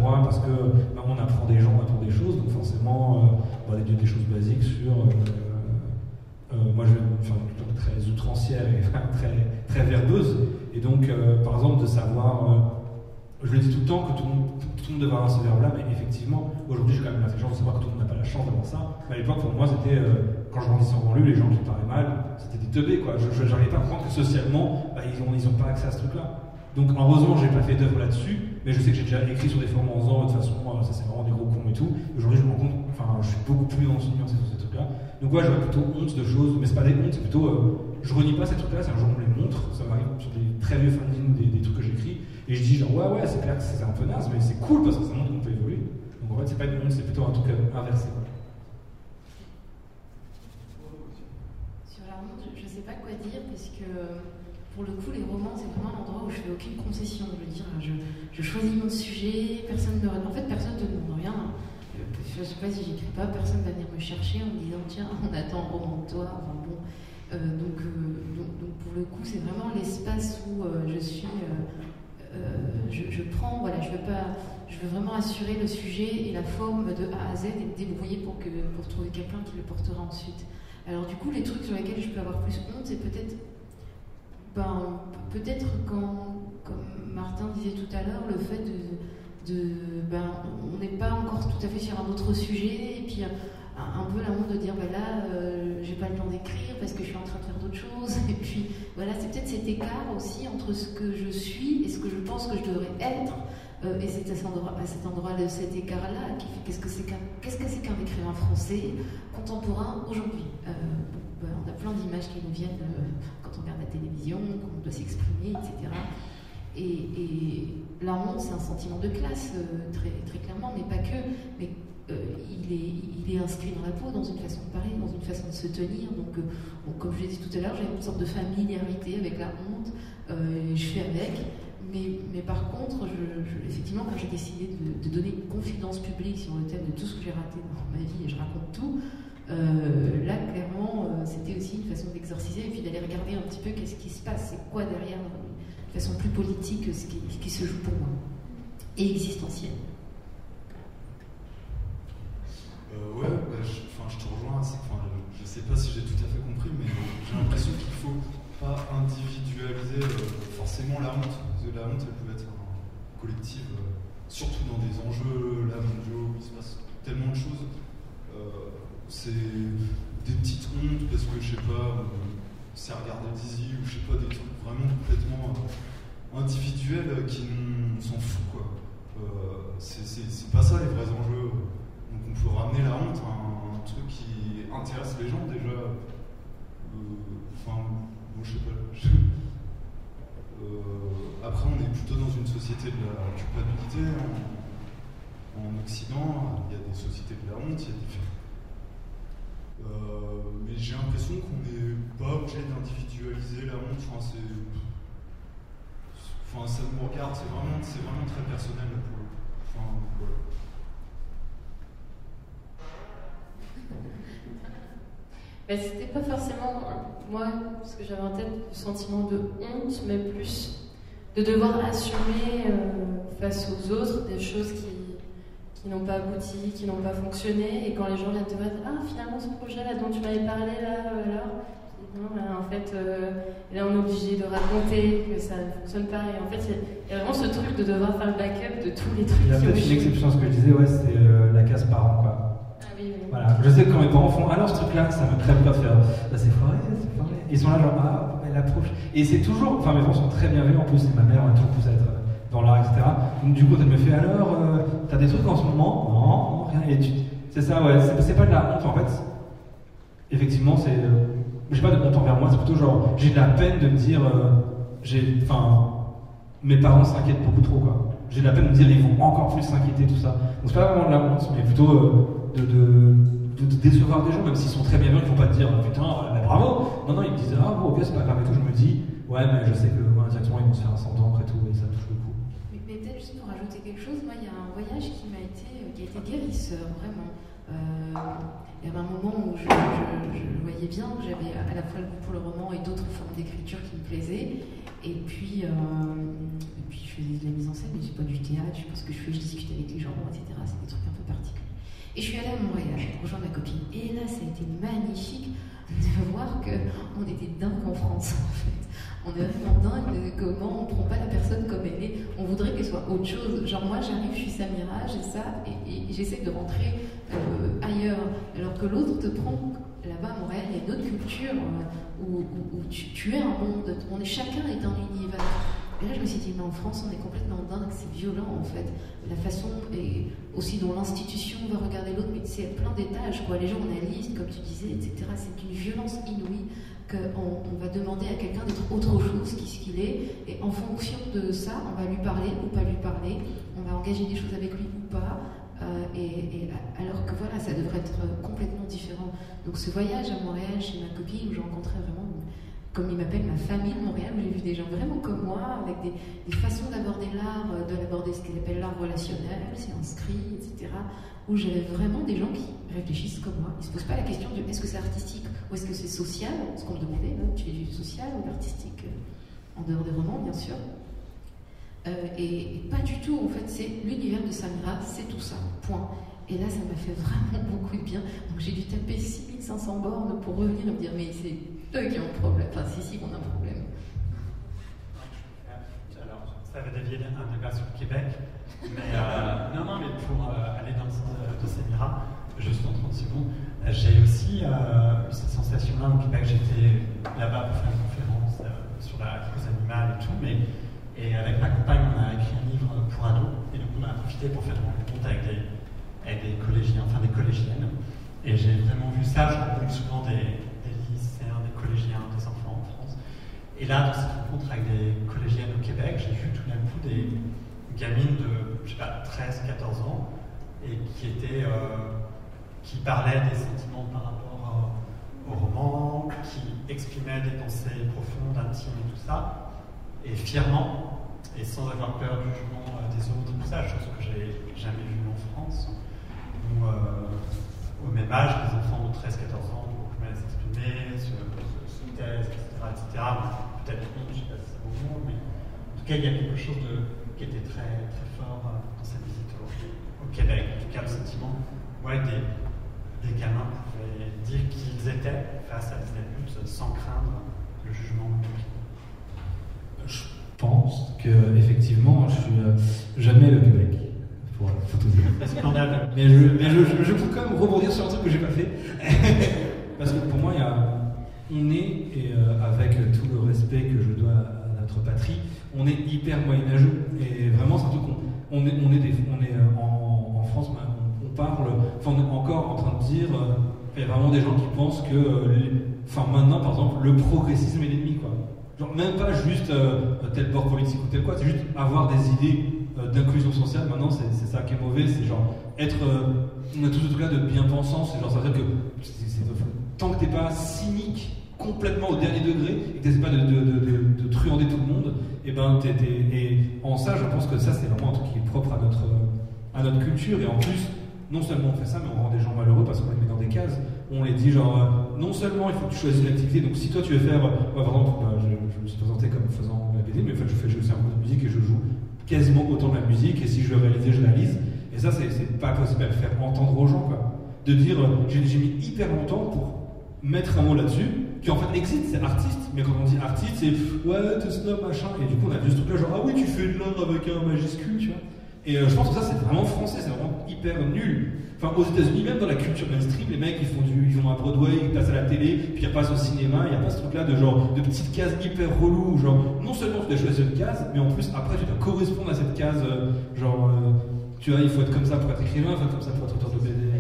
besoin parce que bah, on apprend des gens, on apprend des choses, donc forcément, euh, bah, des, des choses basiques sur. Euh, euh, moi, je vais faire une culture très outrancière et très, très verbeuse, et donc, euh, par exemple, de savoir. Euh, je le dis tout le temps que tout le monde, tout le monde devrait avoir ce verbe-là, mais effectivement, aujourd'hui, j'ai quand même l'intelligence de savoir que tout le monde n'a pas la chance d'avoir ça. Mais à l'époque, pour moi, c'était euh, quand je grandissais en banlieue, les gens qui me parlaient mal, c'était des teubés, quoi. Je n'arrivais pas à comprendre que socialement, bah, ils n'ont ils ont pas accès à ce truc-là. Donc, heureusement, j'ai pas fait d'œuvre là-dessus, mais je sais que j'ai déjà écrit sur des forums en disant, de toute façon, euh, ça c'est vraiment des gros cons et tout. Aujourd'hui, je me rends compte, enfin, je suis beaucoup plus dans ce nuancé sur ces trucs-là. Donc, ouais, j'aurais plutôt honte de choses, mais c'est pas des hontes, c'est plutôt, euh, je renie pas ces trucs-là, c'est un jour on me les montre, ça m'arrive sur des très vieux fanzines, des, des trucs que j'écris, et je dis genre, ouais, ouais, c'est clair que c'est un peu naze, mais c'est cool parce que ça montre qu'on peut évoluer. Donc, en fait, c'est pas une honte, c'est plutôt un truc inversé. Sur la honte, je sais pas quoi dire, parce que pour le coup, les romans, c'est vraiment un endroit où je fais aucune concession. Je veux dire, je, je choisis mon sujet, personne ne me... En fait, personne ne demande rien. Je, je sais pas si j'écris pas, personne va venir me chercher en me disant, tiens, on attend un roman de toi. Enfin bon. Euh, donc, euh, donc, donc, pour le coup, c'est vraiment l'espace où euh, je suis. Euh, euh, je, je prends, voilà, je veux pas. Je veux vraiment assurer le sujet et la forme de A à Z et me débrouiller pour, que, pour trouver quelqu'un qui le portera ensuite. Alors du coup, les trucs sur lesquels je peux avoir plus honte, c'est peut-être, ben, peut-être quand, comme Martin disait tout à l'heure, le fait de, de ben, on n'est pas encore tout à fait sur un autre sujet, et puis un, un peu la honte de dire, ben là, euh, j'ai pas le temps d'écrire parce que je suis en train de faire d'autres choses, et puis voilà, c'est peut-être cet écart aussi entre ce que je suis et ce que je pense que je devrais être. Euh, et c'est à cet endroit, à cet endroit de cet écart-là qui fait qu'est-ce que c'est qu'un, qu'est-ce que c'est qu'un écrivain français contemporain aujourd'hui. Euh, bon, ben, on a plein d'images qui nous viennent euh, quand on regarde la télévision, quand on doit s'exprimer, et cetera. Et, et la honte, c'est un sentiment de classe, euh, très, très clairement, mais pas que. Mais euh, il, est, il est inscrit dans la peau, dans une façon de parler, dans une façon de se tenir. Donc, euh, bon, comme je l'ai dit tout à l'heure, j'ai une sorte de familiarité avec la honte. Euh, je fais avec. Mais, mais par contre, je, je, effectivement, quand j'ai décidé de, de donner une confidence publique sur le thème de tout ce que j'ai raté dans ma vie, et je raconte tout, euh, là, clairement, euh, c'était aussi une façon d'exorciser et puis d'aller regarder un petit peu qu'est-ce qui se passe, c'est quoi derrière, de façon plus politique, ce qui, ce qui se joue pour moi, et existentielle. Euh, ouais, bah, je, je te rejoins, je ne sais pas si j'ai tout à fait compris, mais j'ai l'impression qu'il faut pas individualiser euh, forcément la honte. La honte, elle peut être euh, collective, euh, surtout dans des enjeux là mondiaux où il se passe tellement de choses. Euh, c'est des petites hontes parce que je sais pas, euh, c'est regarder Dizzy ou je sais pas, des trucs vraiment complètement euh, individuels qui on s'en fout quoi. Euh, c'est, c'est, c'est pas ça les vrais enjeux. Donc on peut ramener la honte à un, un truc qui intéresse les gens déjà. Enfin. Euh, Bon, je sais pas. Je... Euh, après, on est plutôt dans une société de la culpabilité. En, en Occident, il y a des sociétés de la honte, il y a des... Euh, mais j'ai l'impression qu'on n'est pas obligé d'individualiser la honte. Enfin, c'est... Enfin, ça me regarde, c'est vraiment, c'est vraiment très personnel. Pour... Enfin, voilà. Ben, c'était pas forcément, moi, ce que j'avais en tête, le sentiment de honte, mais plus de devoir assumer euh, face aux autres des choses qui, qui n'ont pas abouti, qui n'ont pas fonctionné, et quand les gens viennent te dire « Ah, finalement, ce projet-là dont tu m'avais parlé, là, euh, alors ?» Non, ben, en fait, euh, là, on est obligé de raconter que ça ne fonctionne pas, et en fait, il y a vraiment ce truc de devoir faire le backup de tous les trucs. Il y a peut-être une exception à ce que je disais, ouais, c'est euh, la case parent, quoi. Oui, oui. Voilà. Je sais que quand mes parents font alors ce truc-là, ça me crève pas de faire. Bah, c'est foiré, c'est foiré. Ils sont là, genre, ah, elle approche. Et c'est toujours. Enfin, mes parents sont très bienveillants. En plus, c'est ma mère, on a toujours poussé à être dans l'art, et cetera. Donc, du coup, elle me fait alors, euh, t'as des trucs en ce moment ? Non, non, rien. Et tu... C'est ça, ouais. C'est, c'est pas de la honte, en fait. Effectivement, c'est. Euh, j'ai pas de honte envers moi, c'est plutôt genre, j'ai de la peine de me dire. Euh, j'ai. Enfin. Mes parents s'inquiètent beaucoup trop, quoi. J'ai de la peine de me dire, ils vont encore plus s'inquiéter, tout ça. Donc, c'est pas vraiment de la honte, mais plutôt. Euh, De, de, de, de décevoir des gens, même s'ils sont très bienveillants, ils ne vont pas te dire putain, bah, bravo. Non, non, ils me disent ah bon, ok, c'est pas grave et tout. Je me dis ouais, mais je sais que moi, directement, ils vont se faire un sang d'encre et tout, et ça touche le coup. Mais, mais peut-être juste pour rajouter quelque chose, moi, il y a un voyage qui m'a été, qui a été guérisseur, vraiment. Euh, il y avait un moment où je, je, je voyais bien que j'avais à la fois le goût pour le roman et d'autres formes d'écriture qui me plaisaient. Et puis, euh, et puis je faisais de la mise en scène, mais c'est pas du théâtre, je sais pas ce que je fais, je discutais avec les gens, et cetera. C'est des trucs un peu particuliers. Et je suis allée à Montréal pour rejoindre ma copine. Et là, ça a été magnifique de voir qu'on était dingue en France, en fait. On est vraiment dingue de comment on prend pas la personne comme elle est. On voudrait qu'elle soit autre chose. Genre moi, j'arrive, je suis Samira, j'ai ça, et, et j'essaie de rentrer euh, ailleurs. Alors que l'autre te prend là-bas à Montréal, il y a une autre culture euh, où, où, où tu, tu es un monde. On est, chacun est un univers. Et là, je me suis dit, mais en France, on est complètement dingue, c'est violent en fait. La façon et aussi dont l'institution va regarder l'autre, mais c'est plein d'étages, quoi. Les gens analysent, comme tu disais, et cetera. C'est une violence inouïe qu'on on va demander à quelqu'un d'être autre chose qu'il est. Et en fonction de ça, on va lui parler ou pas lui parler, on va engager des choses avec lui ou pas. Euh, et, et alors que voilà, ça devrait être complètement différent. Donc ce voyage à Montréal chez ma copine, où j'ai rencontré vraiment, comme il m'appelle, ma famille de Montréal, où j'ai vu des gens vraiment comme moi, avec des, des façons d'aborder l'art, de l'aborder ce qu'ils appellent l'art relationnel, c'est inscrit, et cetera. Où j'avais vraiment des gens qui réfléchissent comme moi. Ils ne se posent pas la question de est-ce que c'est artistique ou est-ce que c'est social, ce qu'on me demandait, hein, tu fais du social ou l'artistique, euh, en dehors des romans, bien sûr. Euh, et, et pas du tout, en fait, c'est l'univers de Samira, c'est tout ça, point. Et là, ça m'a fait vraiment beaucoup de bien. Donc j'ai dû taper six mille cinq cents bornes pour revenir et me dire, mais c'est eux qui ont un problème. Enfin, c'est ici qu'on a un problème. Alors, ça va dévier un débat sur le Québec. Mais euh, non, non, mais pour euh, aller dans le sens de, de Samira, juste en trente secondes, j'ai aussi euh, eu cette sensation-là au Québec. J'étais là-bas pour faire une conférence euh, sur la cause animale et tout, mais et avec ma compagne, on a écrit un livre pour ados, et donc on a profité pour faire une rencontre avec des, avec des collégiens, enfin des collégiennes. Et j'ai vraiment vu ça, je rencontre souvent des, des lycéens, des collégiens, des enfants en France. Et là, dans cette rencontre avec des collégiennes au Québec, j'ai vu tout d'un coup des gamines de, je sais pas, treize, quatorze ans, et qui étaient, euh, qui parlaient des sentiments par rapport au roman, qui exprimaient des pensées profondes, intimes et tout ça, et fièrement, et sans avoir peur du jugement des autres, tout ça, chose que j'ai jamais vue en France, où euh, au même âge, les enfants de treize quatorze ans beaucoup mal s'exprimer, se, se, se taisent, et cetera, et cetera. Peut-être non, je ne sais pas si c'est bon mot, mais en tout cas, il y a quelque chose de, qui était très, très fort dans cette visite au, au Québec. En tout cas, le sentiment, ouais, des, des gamins pouvaient dire qui ils étaient face à des adultes sans craindre le jugement public. Je pense que effectivement, je suis euh, jamais allé au Québec pour la photo. Mais je, mais je, je, je peux quand même rebondir sur un truc que j'ai pas fait, parce que pour moi, il y a, on est et euh, avec tout le respect que je dois à notre patrie, on est hyper moyenâgeux et vraiment c'est un truc qu'on on est, on est, des, on est euh, en, en France, on, on parle, enfin on est encore en train de dire, euh, il y a vraiment des gens qui pensent que, euh, les, enfin maintenant par exemple, le progressisme est l'ennemi quoi. Genre, même pas juste euh, tel bord politique ou tel quoi, c'est juste avoir des idées euh, d'inclusion sociale. Maintenant, c'est, c'est ça qui est mauvais, c'est genre être. Euh, on a tout ce truc-là de bien-pensant, c'est genre ça veut dire que c'est, c'est, tant que t'es pas cynique complètement au dernier degré et que t'essaies pas de, de, de, de, de truander tout le monde, et ben t'es, t'es, et en ça, je pense que ça, c'est vraiment un truc qui est propre à notre, à notre culture, et en plus, non seulement on fait ça, mais on rend des gens malheureux parce qu'on les met dans des cases. On les dit genre, euh, non seulement il faut que tu choisisses une activité, donc si toi tu veux faire, euh, par exemple, bah, je, je me suis présenté comme faisant la B D, mais en fait je fais aussi un peu de musique et je joue quasiment autant de la musique, et si je veux réaliser, je réalise. Et ça, c'est, c'est pas possible à le faire entendre aux gens, quoi. De dire, euh, j'ai, j'ai mis hyper longtemps pour mettre un mot là-dessus, qui en fait existe, c'est artiste, mais quand on dit artiste, c'est ouais, t'es snob, machin, et du coup on a vu ce truc-là, genre, ah oui, tu fais de l'art avec un majuscule, tu vois. Et euh, je pense que ça, c'est vraiment français, c'est vraiment hyper nul. Enfin, aux États-Unis, même dans la culture mainstream, les mecs, ils font du, ils vont à Broadway, ils passent à la télé, puis ils passent au cinéma, il n'y a pas ce truc-là de genre, de petites cases hyper reloues, genre, non seulement tu dois choisir une case, mais en plus, après, tu dois correspondre à cette case, euh, genre, euh, tu vois, il faut être comme ça pour être écrivain, il faut être comme ça pour être auteur de B D.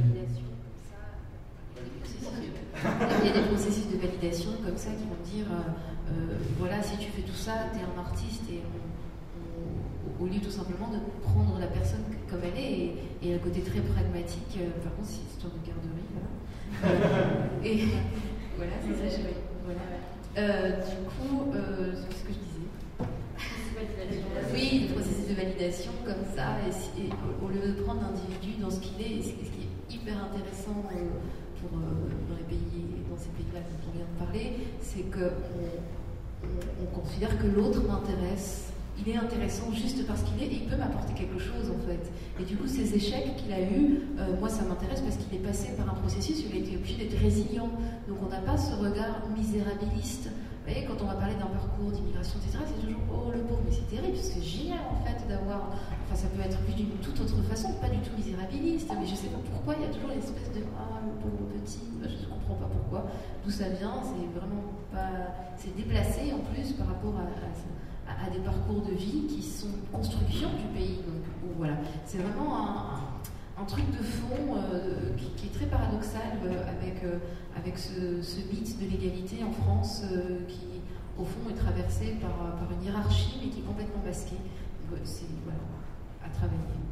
Il y a des processus de validation comme ça qui vont dire, euh, euh, voilà, si tu fais tout ça, t'es un artiste, et on, on, au lieu tout simplement de prendre la personne comme elle est, et, et un côté très pragmatique, euh, par contre, c'est une histoire de garderie, voilà. Euh, et voilà, c'est ça, je vais. Voilà. Euh, du coup, euh, c'est ce que je disais. Oui, le processus de validation comme ça, et, et au lieu de prendre l'individu dans ce qu'il est, et ce qui est hyper intéressant euh, pour, euh, dans les pays, dans ces pays-là dont on vient de parler, c'est qu'on on, on considère que l'autre m'intéresse il est intéressant juste parce qu'il est, et il peut m'apporter quelque chose en fait. Et du coup, ces échecs qu'il a eus, euh, moi ça m'intéresse parce qu'il est passé par un processus où il était obligé d'être résilient. Donc on n'a pas ce regard misérabiliste. Vous voyez, quand on va parler d'un parcours d'immigration, et cetera, c'est toujours oh le pauvre, mais c'est terrible, c'est génial en fait d'avoir. Enfin, ça peut être vu d'une toute autre façon, pas du tout misérabiliste, mais je sais pas pourquoi il y a toujours l'espèce de ah le pauvre petit, je ne comprends pas pourquoi, d'où ça vient, c'est vraiment pas. C'est déplacé en plus par rapport à, à à des parcours de vie qui sont construction du pays. Donc voilà, c'est vraiment un, un, un truc de fond euh, qui, qui est très paradoxal euh, avec, euh, avec ce, ce mythe de l'égalité en France euh, qui, au fond, est traversé par, par une hiérarchie mais qui est complètement masquée. Donc, c'est voilà, à travailler.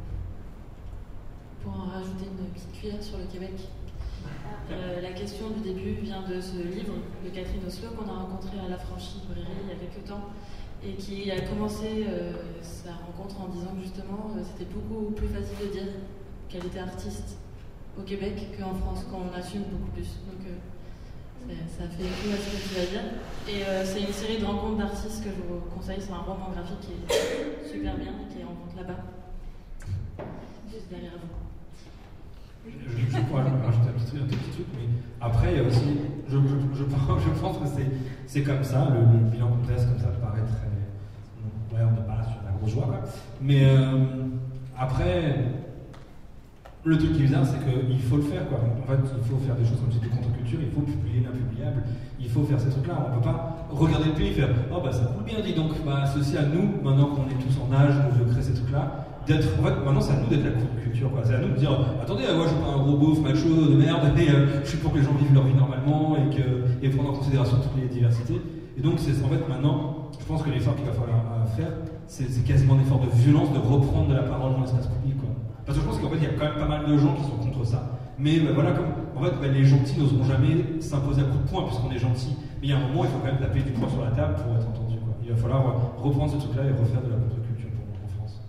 Pour en rajouter une petite cuillère sur le Québec, euh, la question du début vient de ce livre de Catherine Oslo qu'on a rencontré à la Franchie librairie il y a quelques temps, et qui a commencé euh, sa rencontre en disant que justement euh, c'était beaucoup plus facile de dire qu'elle était artiste au Québec qu'en France, quand on assume beaucoup plus. Donc euh, ça fait écho à ce que tu vas dire. Et euh, c'est une série de rencontres d'artistes que je vous conseille, c'est un roman graphique qui est super bien et qui est en vente là-bas. Juste derrière vous. Je, je pourrais rajouter un petit truc, un tout petit truc, mais après, il y a aussi, je, je, je, je pense que c'est, c'est comme ça, le, le bilan qu'on dresse comme ça me paraît très. Ouais, on n'est pas là sur la grosse joie, quoi. Mais euh, après, le truc qui est bizarre, c'est qu'il faut le faire, quoi. En fait, il faut faire des choses comme c'est du contre-culture, il faut publier l'impubliable, il faut faire ces trucs-là. On ne peut pas regarder le pays et faire oh bah ça coule bien, dis donc, bah c'est à nous, maintenant qu'on est tous en âge de créer ces trucs-là. D'être, en fait, maintenant c'est à nous d'être la contre-culture, quoi. C'est à nous de dire attendez, moi je suis pas un gros beauf macho de merde, mais euh, je suis pour que les gens vivent leur vie normalement et, que, et prendre en considération toutes les diversités. Et donc c'est en fait maintenant, je pense que l'effort qu'il va falloir faire, c'est, c'est quasiment un effort de violence de reprendre de la parole dans l'espace public, quoi. Parce que je pense qu'en fait il y a quand même pas mal de gens qui sont contre ça. Mais bah, voilà, comme en fait bah, les gentils n'oseront jamais s'imposer à coup de poing puisqu'on est gentils. Mais il y a un moment, il faut quand même taper du poing sur la table pour être entendu, quoi. Il va falloir reprendre ce truc-là et refaire de la contre-culture pour en France.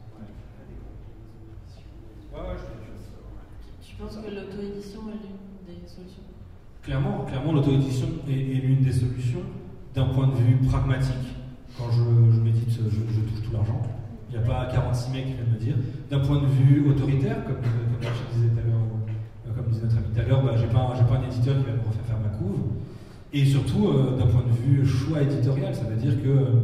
Ouais, ouais, je Tu penses que l'auto-édition est l'une des solutions? Clairement, clairement l'auto-édition est, est l'une des solutions d'un point de vue pragmatique. Quand je, je médite, je, je touche tout l'argent. Il n'y a pas quarante-six mecs qui viennent me dire. D'un point de vue autoritaire, comme, comme je disais tout à l'heure, comme disait notre ami tout à l'heure, bah, j'ai pas, j'ai pas un éditeur qui va me refaire faire ma couve. Et surtout, euh, d'un point de vue choix éditorial, ça veut dire que euh,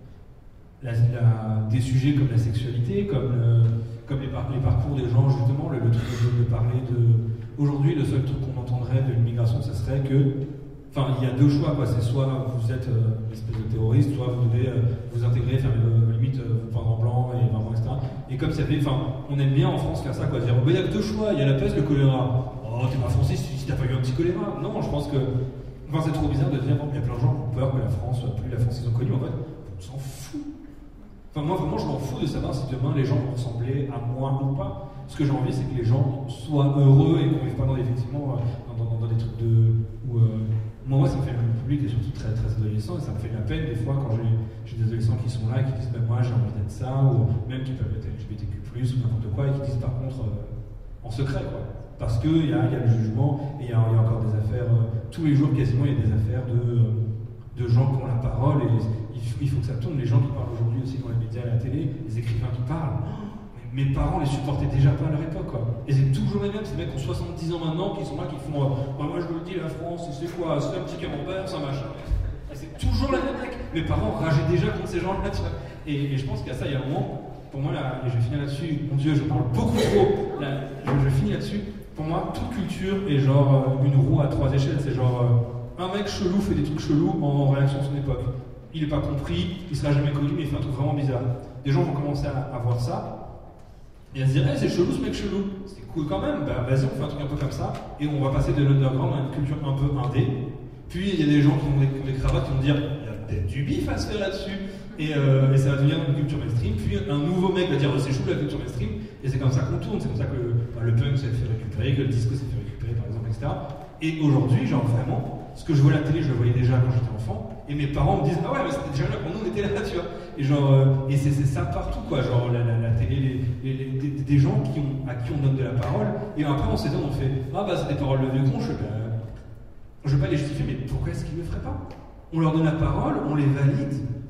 la, la, des sujets comme la sexualité, comme, le, comme les, par, les parcours des gens, justement, le, le truc de, de parler de... Aujourd'hui, le seul truc qu'on entendrait de l'immigration, ce serait que... Enfin, il y a deux choix, quoi. C'est soit vous êtes euh, une espèce de terroriste, soit vous devez euh, vous intégrer, faire euh, limite euh, vous peindre en blanc et vingt ans, et cetera. Et comme ça fait, enfin, on aime bien en France faire ça, quoi. Dire, il n'y a que deux choix, il y a la peste, le choléra. Oh, t'es pas français si t'as pas eu un petit choléra. Non, je pense que. Enfin, c'est trop bizarre de dire, bon, il y a plein de gens qui ont peur que la France, plus la France ils ont connu, en fait, on s'en fout. Enfin, moi, vraiment, je m'en fous de savoir si demain les gens vont ressembler à moi ou pas. Ce que j'ai envie, c'est que les gens soient heureux et qu'on ne vive pas dans, effectivement, dans, dans, dans des trucs de. Où, euh, moi, moi, ça me fait le public est surtout très, très adolescent et ça me fait de la peine des fois quand j'ai, j'ai des adolescents qui sont là et qui disent ben, moi j'ai envie d'être ça, ou même qui peuvent être L G B T Q plus, ou n'importe quoi, et qui disent par contre euh, en secret, quoi. Parce qu'il y a, y a le jugement et il y, y a encore des affaires, euh, tous les jours quasiment, il y a des affaires de, euh, de gens qui ont la parole et il faut, il faut que ça tourne. Les gens qui parlent aujourd'hui aussi dans les médias et à la télé, les écrivains qui parlent. Mes parents les supportaient déjà pas à leur époque, quoi. Et c'est toujours les mêmes, ces mecs qui ont soixante-dix ans maintenant, qui sont là, qui font euh, moi je me le dis, la France, c'est quoi? C'est un petit camembert, c'est un machin. Et c'est toujours les mêmes mecs. Mes parents rageaient déjà contre ces gens-là, tu vois. Et, et je pense qu'à ça, il y a un moment, pour moi, là, et je vais finir là-dessus, mon Dieu, je parle beaucoup trop, là, je, je finis là-dessus. Pour moi, toute culture est genre euh, une roue à trois échelles. C'est genre euh, un mec chelou fait des trucs chelous en réaction à son époque. Il n'est pas compris, il sera jamais connu, mais il fait un truc vraiment bizarre. Des gens vont commencer à, à voir ça. Et à se dire, hey, c'est chelou ce mec chelou, c'est cool quand même, bah vas-y on fait un truc un peu comme ça, et on va passer de l'underground à une culture un peu indé. Puis il y a des gens qui ont des, qui ont des cravates qui vont dire, il y a peut-être du bif à se faire là-dessus, et, euh, et ça va devenir une culture mainstream. Puis un nouveau mec va dire, c'est chou la culture mainstream, et c'est comme ça qu'on tourne, c'est comme ça que bah, le punk s'est fait récupérer, que le disco s'est fait récupérer par exemple, et cetera. Et aujourd'hui, genre vraiment, ce que je vois à la télé, je le voyais déjà quand j'étais enfant, et mes parents me disent, ah ouais, mais c'était déjà là quand nous on était là, tu vois. Et genre, euh, et c'est, c'est ça partout, quoi. Genre, la, la, la télé, les, les, les, des, des gens qui ont, à qui on donne de la parole, et après on s'étonne, on fait, ah bah c'est des paroles de vieux cons, je, bah, je vais pas les justifier, mais pourquoi est-ce qu'ils ne le feraient pas? On leur donne la parole, on les valide.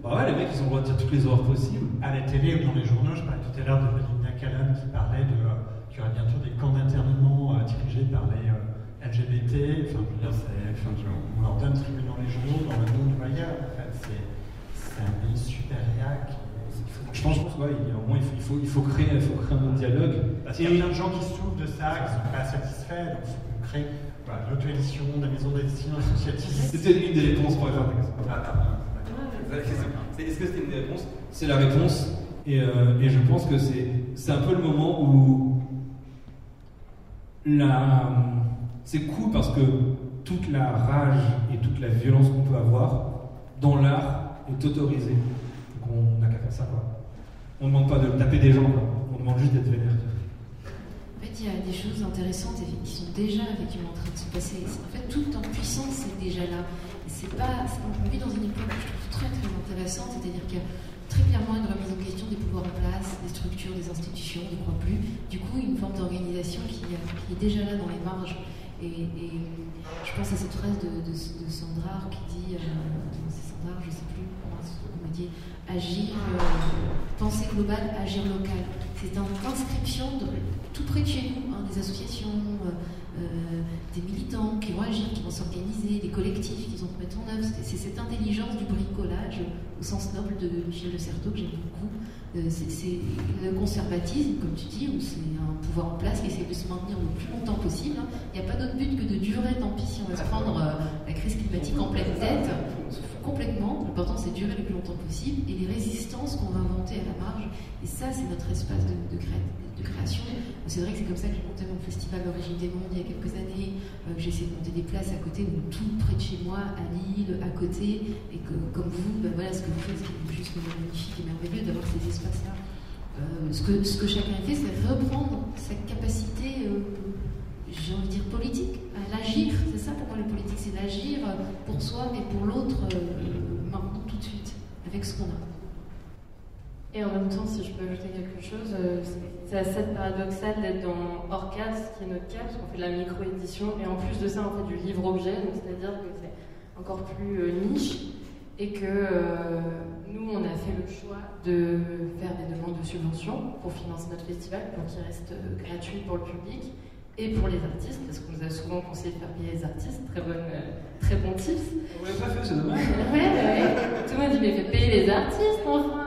bah ouais, les mecs, ils ont le droit de dire toutes les horreurs possibles. À la télé ou dans les journaux, je parlais tout à l'heure de Belinda Callan qui parlait de euh, qu'il y aurait bientôt des camps d'internement euh, dirigés par les euh, L G B T. Enfin, je veux dire, c'est, enfin, je, on leur donne tribune dans les journaux, dans le monde ou ailleurs. En fait, c'est, c'est un pays super réac. Je pense, je pense ouais, il y a, au moins, il faut, il faut, il faut, créer, il faut créer un autre dialogue. Parce qu'il y a plein de gens qui souffrent de ça, qui ne sont pas satisfaits, donc il faut qu'on crée voilà, l'auto-édition, la maison d'édition associative. C'était une des réponses, par exemple. Ah, pardon. Est-ce que c'était une des réponses? C'est la réponse, et, euh, et je pense que c'est, c'est un peu le moment où la, c'est cool parce que toute la rage et toute la violence qu'on peut avoir dans l'art est autorisée. Donc on n'a qu'à faire ça, quoi. On ne demande pas de taper des gens, quoi. On demande juste d'être vénère. En fait, il y a des choses intéressantes qui sont déjà effectivement en train de se passer. En fait, tout en puissance, c'est déjà là. Et c'est pas, c'est, on vit dans une époque que je trouve très très intéressante, c'est-à-dire qu'il y a très clairement une remise en question des pouvoirs en place, des structures, des institutions, on n'y croit plus. Du coup, une forme d'organisation qui, qui est déjà là dans les marges. Et, et je pense à cette phrase de, de, de Sandra qui dit, euh, c'est Sandra, je ne sais plus, on m'a dit agir, euh, pensée globale, agir local. C'est une inscription de, tout près de chez nous, hein, des associations, euh, euh, des militants qui vont agir, qui vont s'organiser, des collectifs qui vont se mettre en œuvre. C'est, c'est cette intelligence du bricolage au sens noble de Michel de Certeau que j'aime beaucoup. Euh, c'est, c'est le conservatisme, comme tu dis, où c'est un pouvoir en place qui essaie de se maintenir le plus longtemps possible. Il n'y a pas d'autre but que de durer, tant pis si on va se prendre euh, la crise climatique en pleine tête. On se fout complètement. L'important, c'est de durer le plus longtemps possible. Et les résistances qu'on va inventer à la marge, et ça, c'est notre espace de, de, cré, de création. C'est vrai que c'est comme ça que j'ai monté mon festival L'Origine des Mondes il y a quelques années. Euh, j'ai essayé de monter des places à côté, donc tout près de chez moi, à Lille, à côté. Et que, comme vous, ben voilà, ce que vous faites, c'est juste magnifique et merveilleux d'avoir ces espaces-là. Euh, ce, que, ce que chacun fait, c'est reprendre sa capacité, euh, j'ai envie de dire politique, à l'agir. C'est ça pour moi le politique, c'est l'agir pour soi et pour l'autre euh, maintenant, tout de suite, avec ce qu'on a. Et en même temps, si je peux ajouter quelque chose, euh, c'est assez paradoxal d'être dans Orcas, qui est notre cas, parce qu'on fait de la micro-édition, et en plus de ça, on fait du livre-objet, donc c'est-à-dire que c'est encore plus euh, niche, et que euh, nous, on a fait le choix de faire des demandes de subventions pour financer notre festival, pour qu'il reste euh, gratuit pour le public, et pour les artistes, parce qu'on nous a souvent conseillé de faire payer les artistes, très, bonne, euh, très bon tips. On l'a pas fait, c'est dommage. Ouais, ouais. Tout le monde dit, mais faites payer les artistes, enfin.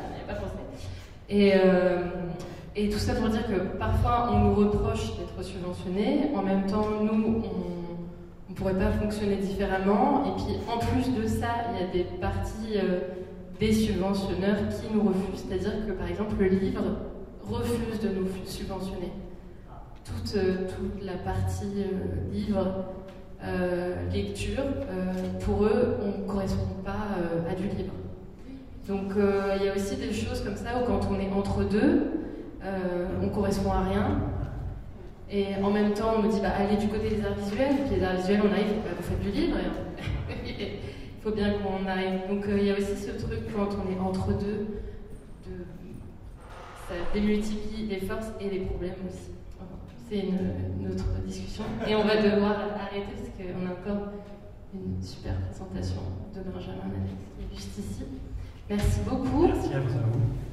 Et, euh, et tout ça pour dire que parfois on nous reproche d'être subventionnés, en même temps nous on ne pourrait pas fonctionner différemment, et puis en plus de ça il y a des parties euh, des subventionneurs qui nous refusent, c'est-à-dire que par exemple le livre refuse de nous subventionner. Toute, euh, toute la partie euh, livre, euh, lecture, euh, pour eux on ne correspond pas euh, à du livre. Donc euh, il y a aussi des choses comme ça où quand on est entre deux, euh, on correspond à rien. Et en même temps, on nous dit bah, allez du côté des arts visuels. Et puis les arts visuels, on arrive, bah, vous faites du livre. Il faut bien qu'on arrive. Donc il euh, y a aussi ce truc quand on est entre deux, de, ça démultiplie les forces et les problèmes aussi. Enfin, c'est une, une autre discussion. Et on va devoir arrêter parce qu'on a encore une super présentation de Benjamin Alex qui est juste ici. Merci beaucoup. Merci à vous.